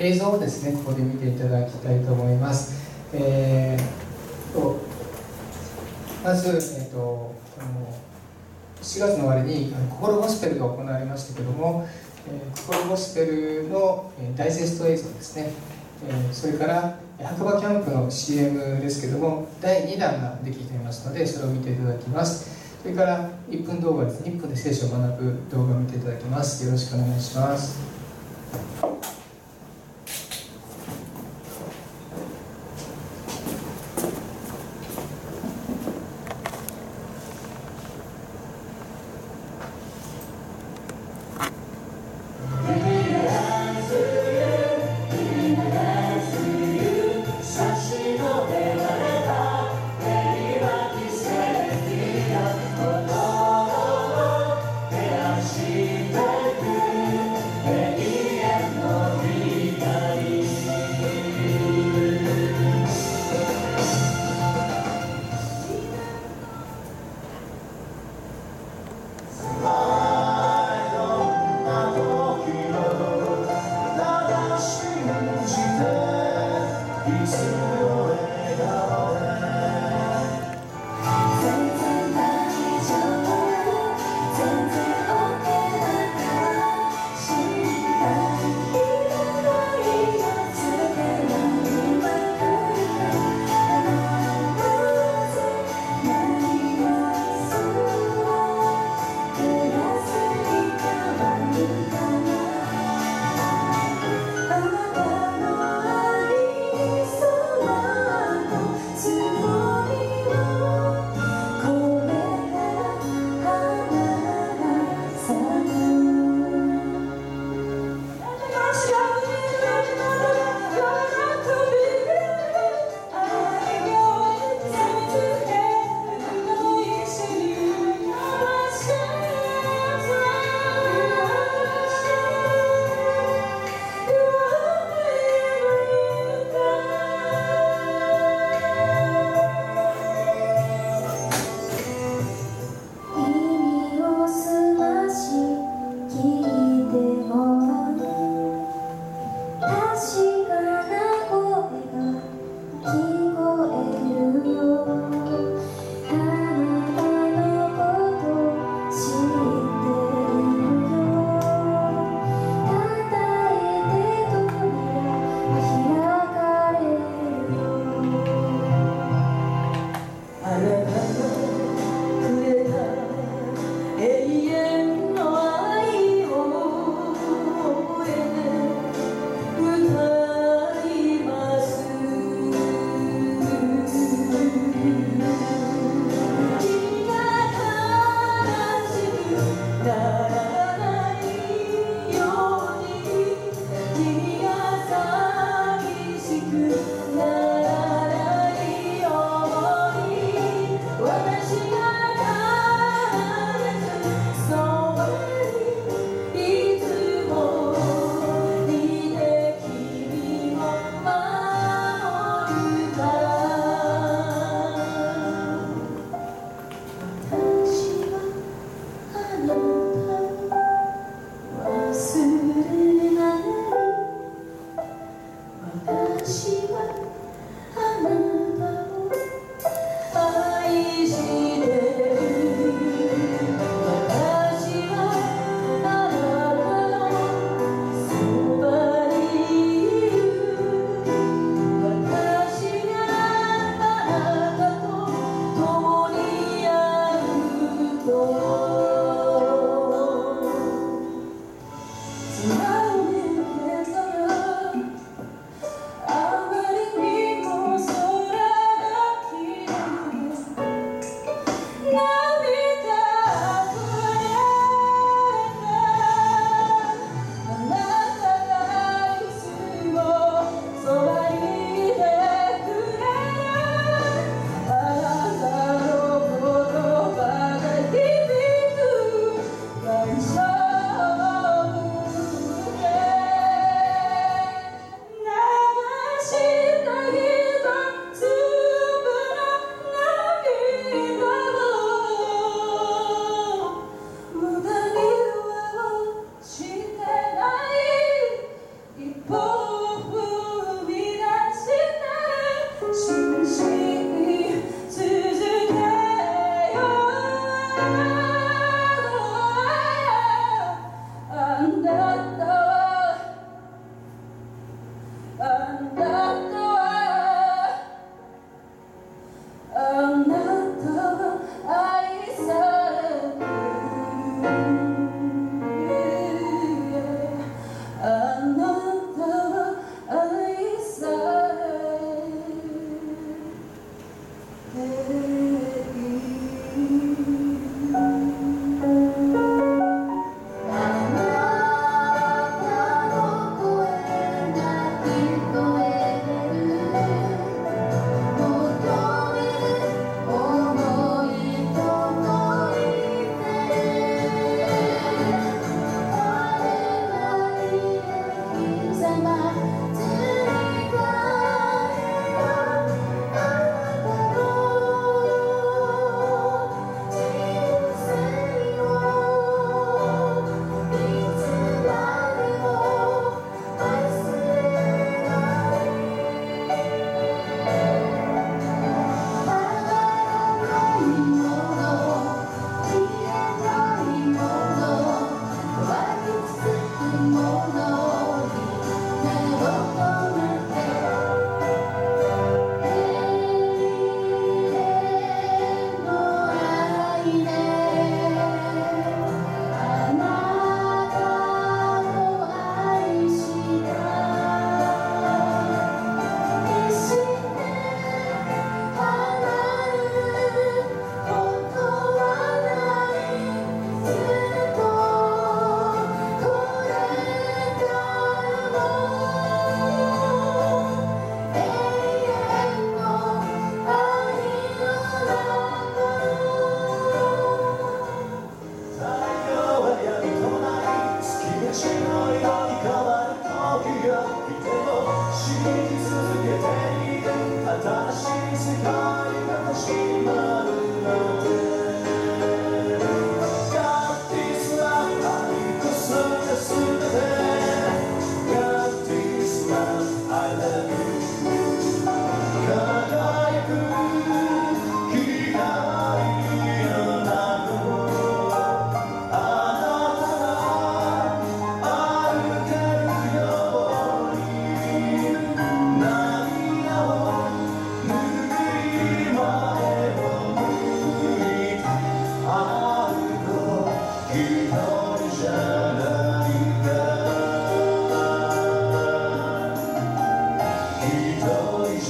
映像をですね、ここで見ていただきたいと思います。まず、この4月の終わりに心ゴスペルが行われましたけども、心ゴスペルのダイジェスト映像ですね、それから白馬キャンプの CM ですけども、第2弾ができていますので、それを見ていただきます。それから1分動画ですね、1分で聖書を学ぶ動画を見ていただきます。よろしくお願いします。 Hey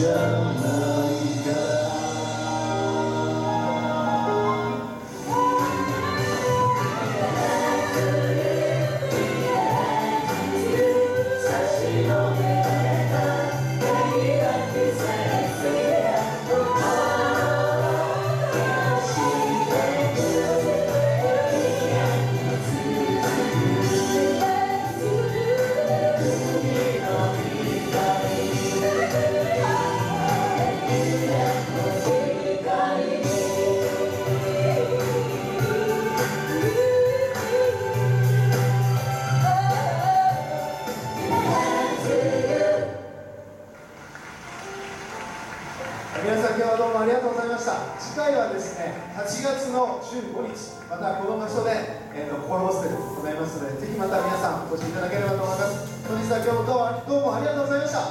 皆さん今日はどうもありがとうございました。次回はですね、8月の15日、またこの場所で、心ゴスペル行いますので、ぜひまた皆さんお越しいただければと思います。本日は今日もどうもありがとうございました。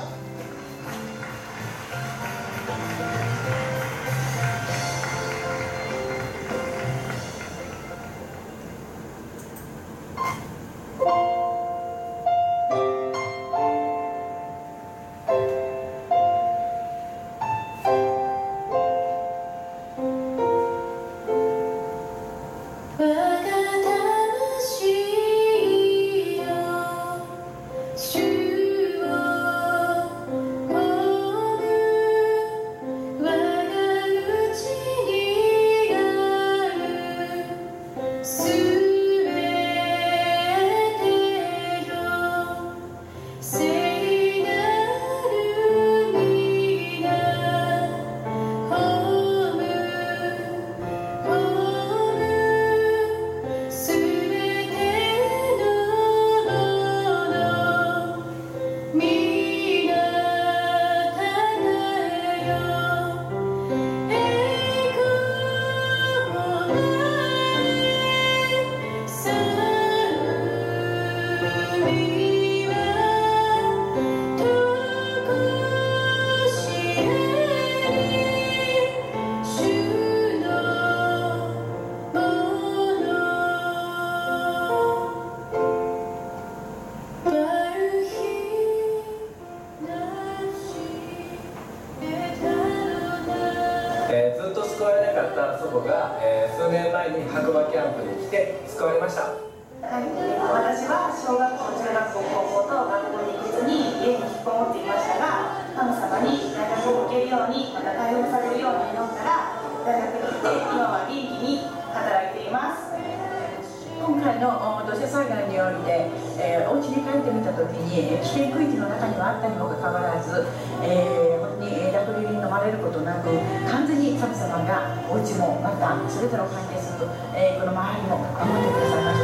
ずっと救われなかった祖母が、数年前に白馬キャンプに来て救われました。 はい、私は小学校、中学校、高校と学校に行けずに家に引きこもっていましたが、神様に大学に行けるように、また解放されるように祈ったら、大学に来て今は元気に働いています。 今回の土砂災害によりで、お家に帰ってみたときに危険区域の中にはあったにもかかわらず、本当に濁流に飲まれることなく完全に神様がお家もまた全ての関係する、この周りも守ってくださいました。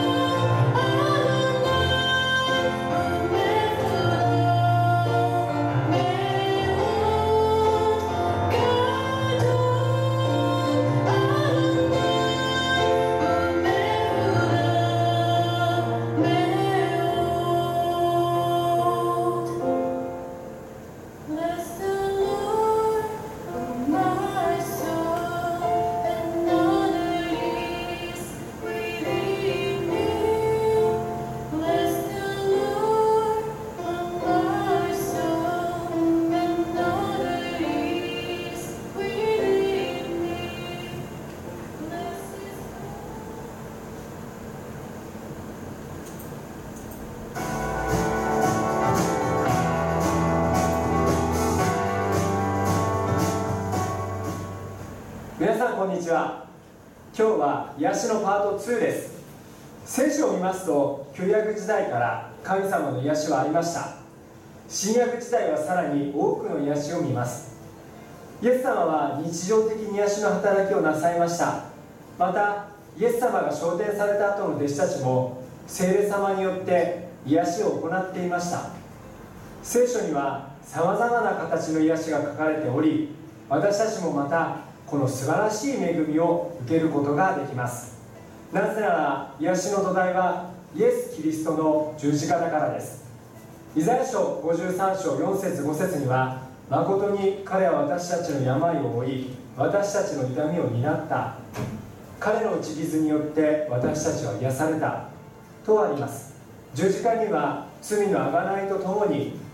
皆さんこんにちは。今日は癒しのパート2です。聖書を見ますと旧約時代から神様の癒しはありました。新約時代はさらに多くの癒しを見ます。イエス様は日常的に癒しの働きをなさいました。またイエス様が昇天された後の弟子たちも聖霊様によって癒しを行っていました。聖書にはさまざまな形の癒しが書かれており、私たちもまたこの素晴らしい恵みを受けることができます。なぜなら癒しの土台はイエス・キリストの十字架だからです。イザヤ書53章4節5節には、誠に彼は私たちの病を負い私たちの痛みを担った、彼の打ち傷によって私たちは癒されたとあります。十字架には罪の贖いとともに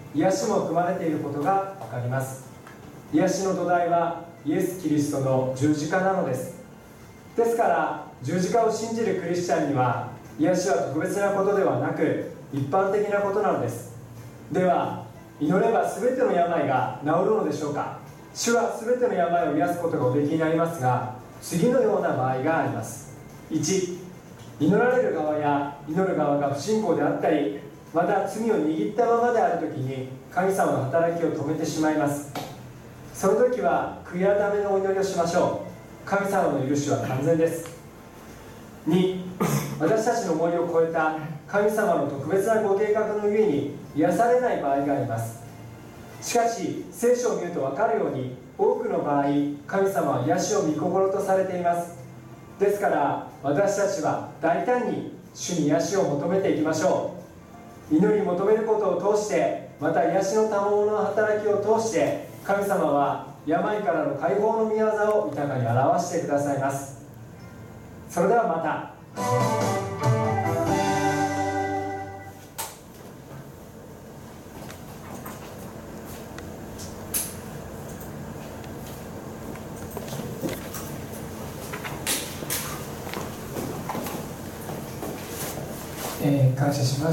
癒しも含まれていることが分かります。癒しの土台はイエス・キリストの十字架なのです。ですから十字架を信じるクリスチャンには癒しは特別なことではなく一般的なことなのです。では祈れば全ての病が治るのでしょうか。主は全ての病を癒すことがおできになりますが、次のような場合があります。1、祈られる側や祈る側が不信仰であったり、また罪を握ったままであるときに神様の働きを止めてしまいます。その時は悔い改めのお祈りをしましょう。神様の許しは完全です。2、私たちの思いを超えた神様の特別なご計画のゆえに癒されない場合があります。しかし聖書を見ると分かるように、多くの場合神様は癒しを御心とされています。ですから私たちは大胆に主に癒しを求めていきましょう。祈り求めることを通して、また癒しの賜物の働きを通して、神様は病からの解放の御業を豊かに表してくださいます。それではまた。 感謝します。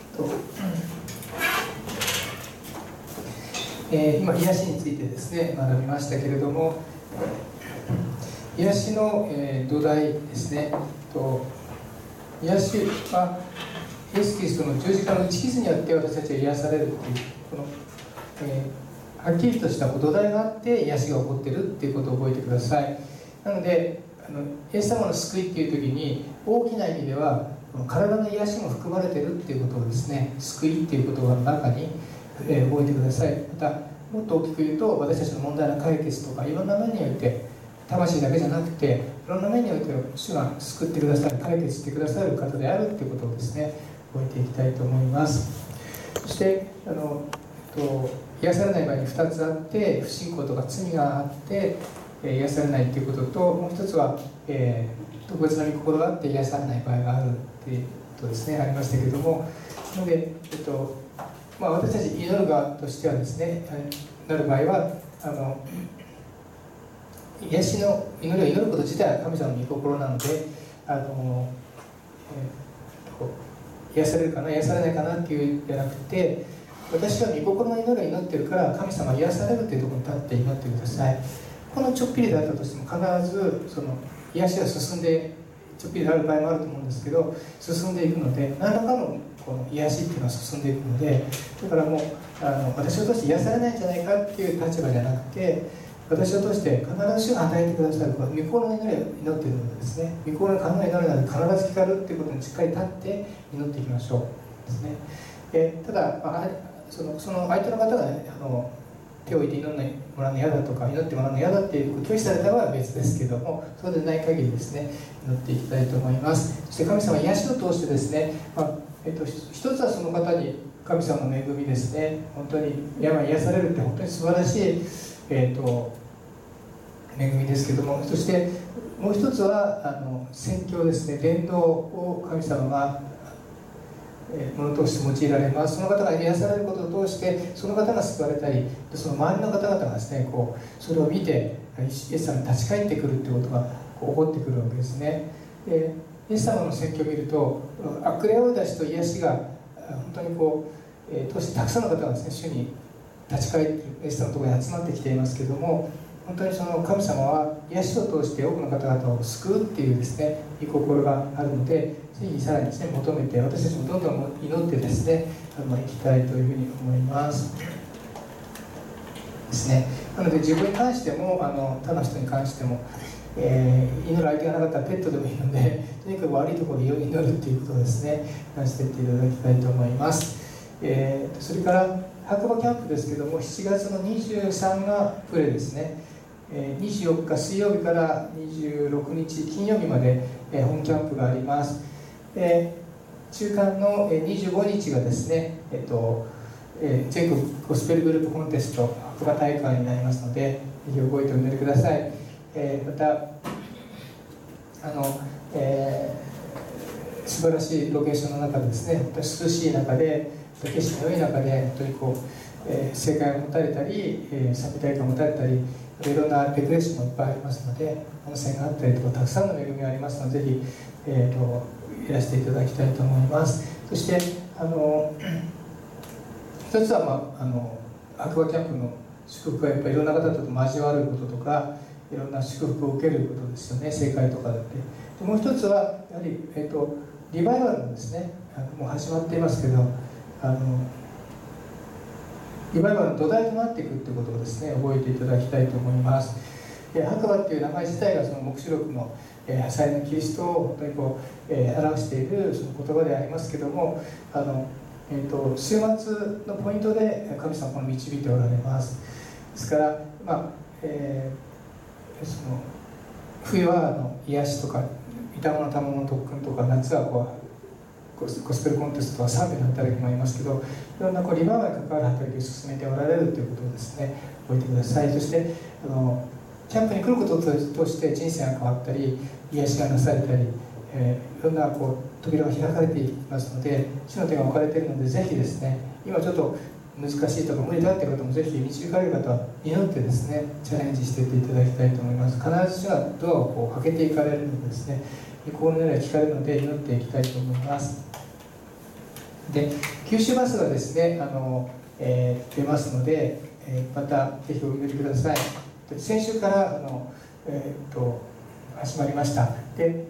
今癒しについてですね学びましたけれども、癒しの、土台ですね。癒しはイエス・キリストの十字架の打ち傷によって私たちは癒されるという、この、はっきりとした土台があって癒しが起こっているということを覚えてください。なのでイエス様の救いという時に大きな意味では体の癒しも含まれているということをですね、救いという言葉の中に、覚えてください。またもっと大きく言うと、私たちの問題の解決とかいろんな面において、魂だけじゃなくていろんな面において主が救ってくださる、解決してくださる方であるということをですね覚えていきたいと思います。そして癒されない場合に2つあって、不信仰とか罪があって癒されないということと、もう一つは、特別な御心があって癒されない場合があるということですね、ありましたけれども、なので、私たち祈る側としてはですね、なる場合は癒しの祈りを祈ること自体は神様の御心なので、癒されるかな癒されないかなっていうんじゃなくて、私は御心の祈りを祈ってるから神様は癒されるというところに立って祈ってください。このちょっぴりであったとしても必ずその癒しが進んで、ちょっぴりである場合もあると思うんですけど、進んでいくので、何らかのこの癒しっていうのは進んでいくので、だからもう私を通して癒されないんじゃないかっていう立場じゃなくて、私を通して必ず主が与えてくださる御心の祈りを祈っているのでですね、御心の考え祈りなので必ず聞かれるっていうことにしっかり立って祈っていきましょうですね。ただその相手の方が、ね、手を置いて祈ってもらうの嫌だとか祈ってもらうの嫌だっていう拒否されたのは別ですけども、そうでない限りですね祈っていきたいと思います。そして神様は癒しを通してですね、一つはその方に神様の恵みですね、本当に病癒されるって本当に素晴らしい、恵みですけども、そしてもう一つは宣教ですね、伝道を神様がものとして用いられます。その方が癒されることを通して、その方が救われたり、その周りの方々がですねそれを見てイエス様に立ち返ってくるということが起こってくるわけですね。でイエス様の宣教を見ると、悪霊追い出しと癒しが本当に通してたくさんの方がですね主に立ち返ってイエス様のところに集まってきていますけれども、本当にその神様は癒しを通して多くの方々を救うっていうですね御心があるので、ぜひさらにですね求めて、私たちもどんどん祈ってですね行きたいというふうに思いますですね。なので自分に関しても他の人に関しても、祈る相手がなかったらペットでもいいので、とにかく悪いところで祈るっていうことをですね感じていっていただきたいと思います。それから白馬キャンプですけども、7月の23がプレですね。24日水曜日から26日金曜日まで本キャンプがあります。中間の25日がですね、全国ゴスペルグループコンテスト白馬大会になりますので、ぜひ覚えてお祈りください。また素晴らしいロケーションの中でですね、涼しい中で決心の良い中で本当に正解を持たれたり、賛美大会を持たれたり、いろんなレクレーションもいっぱいありますので、温泉があったりとかたくさんの恵みがありますので、ぜひ、いらしていただきたいと思います。そして一つは、白馬キャンプの祝福はやっぱりいろんな方と交わることとか、いろんな祝福を受けることですよね、正解とかだって。でもう一つはやはり、リバイバルなんですね。もう始まっていますけど、リバイバルの土台となっていくということをですね、覚えていただきたいと思います。白馬っていう名前自体がその黙示録の最のキリストを本当に表しているその言葉でありますけども、週末のポイントで神様を導いておられます。ですから、その冬は癒しとか御霊の賜の特訓とか、夏はゴスペルコンテストとか賛美の働きもありますけど、いろんなリバイバルに関わる働きを進めておられるということをですね、覚えてください。そしてキャンプに来ることを通して人生が変わったり、癒しがなされたり、いろんな扉が開かれていきますので、主の手が置かれているので、ぜひですね、今ちょっと難しいとか無理だっていう方もぜひ導かれる方は祈ってですね、チャレンジしていっていただきたいと思います。必ず主がドアを開けていかれるのでですね、御心の願いが聞かれるので祈っていきたいと思います。で、九州バスがですね、出ますので、またぜひお祈りください。先週から始まりました。で、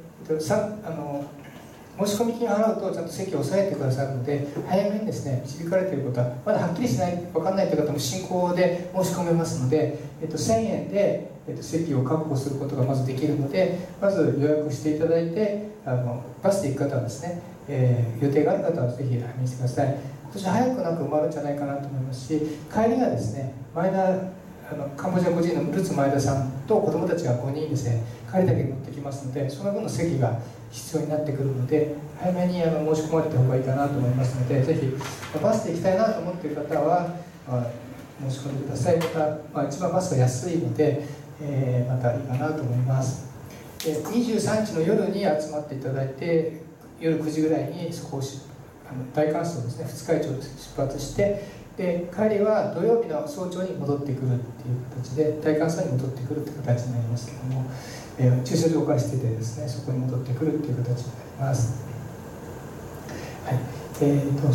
申し込み金を払うとちゃんと席を押さえてくださるので、早めにですね、導かれていることはまだはっきりしない、分かんないという方も進行で申し込めますので、1000円で、席を確保することがまずできるので、まず予約していただいて、バスで行く方はですね、予定がある方はぜひ早めにしてください。今年早く埋まるんじゃないかなと思いますし、帰りがですね、カンボジア個人のルツ前田さんと子どもたちが5人ですね、帰りだけ乗ってきますので、その分の席が必要になってくるので、早めに申し込まれた方がいいかなと思いますので、ぜひバスで行きたいなと思っている方は、申し込んでください。また、一番バスが安いので、またいいかなと思います。23日の夜に集まっていただいて、夜9時ぐらいにそこを大観荘ですね、二日市を出発して、で帰りは土曜日の早朝に戻ってくるっていう形で、大観荘に戻ってくるっていう形になりますけども、駐車場を借りしててですね、そこに戻ってくるっていう形になります。はい、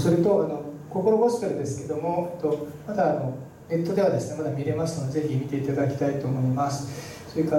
それと心ゴスペルですけども、まだネットではですね、まだ見れますので、ぜひ見ていただきたいと思います。それから、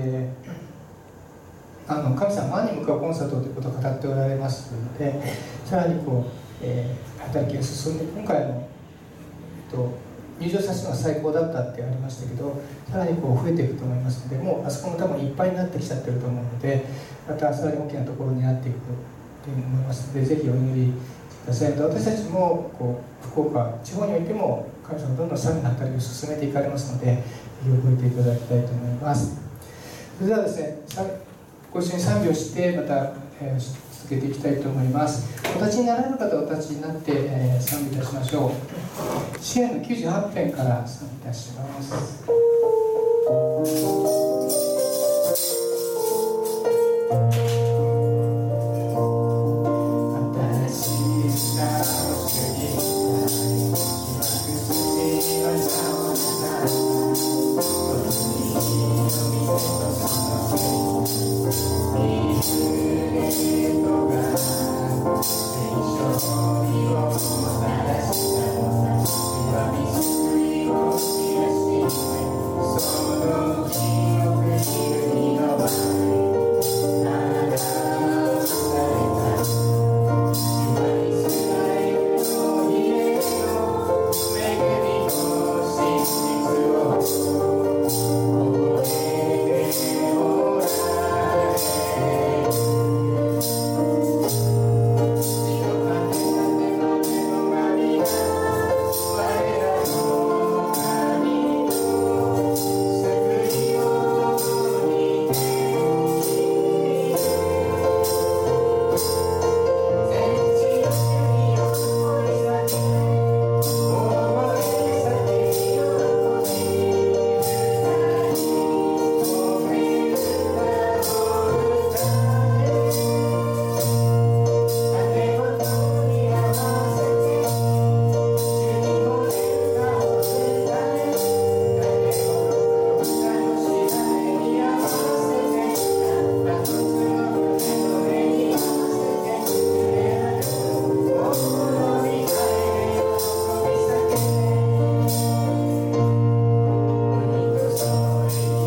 神様は何に向かうコンサートということを語っておられますので、さらに働きが進んで、今回入場者数が最高だったってありましたけど、さらに増えていくと思いますので、もうあそこも多分いっぱいになってきちゃってると思うので、またさらに大きなところになっていくと思いますので、ぜひお祈りください。私たちも福岡地方においても神様どんどんさらに働きを進めていかれますので、ぜひ覚えていただきたいと思います。それではですね、ご一緒に賛美をしてまた、続けていきたいと思います。お立ちになられる方はお立ちになって、賛美いたしましょう。詩篇の98編から賛美いたします。